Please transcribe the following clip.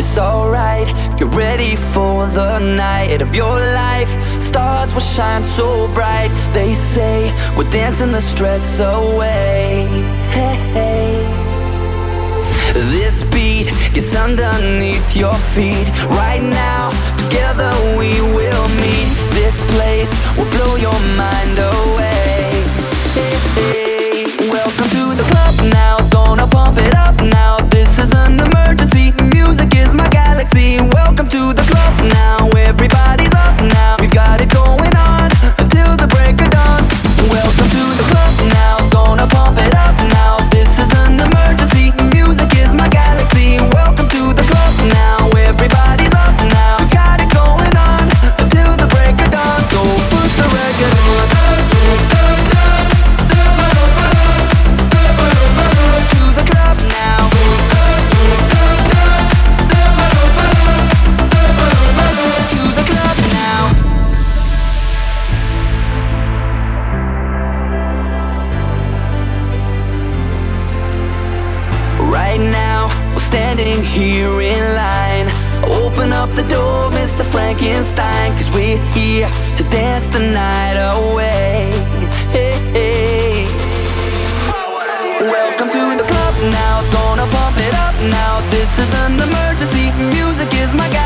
it's alright. Get ready for the night of your life. Stars will shine so bright. They say we're dancing the stress away. Hey, hey. This beat gets underneath your feet. Right now, together we will meet. This place will blow your mind away. Hey, hey. Welcome to the club now, gonna pump it up now. This is an emergency, music is my galaxy. Welcome to the club now, everybody's up now. We've got it going on until the break of dawn. Welcome to the club now, gonna pump it up now. This is an emergency, music is my galaxy. Welcome to the club now, everybody's up now. We've got it going on until the break of dawn. So put the record on. To the club now. To the club now. Right now, we're standing here in line. Open up the door, Mr. Frankenstein, 'cause we're here to dance the night away. Hey, hey. Welcome to the club now, gonna pump it up now. This is an emergency, music is my guide.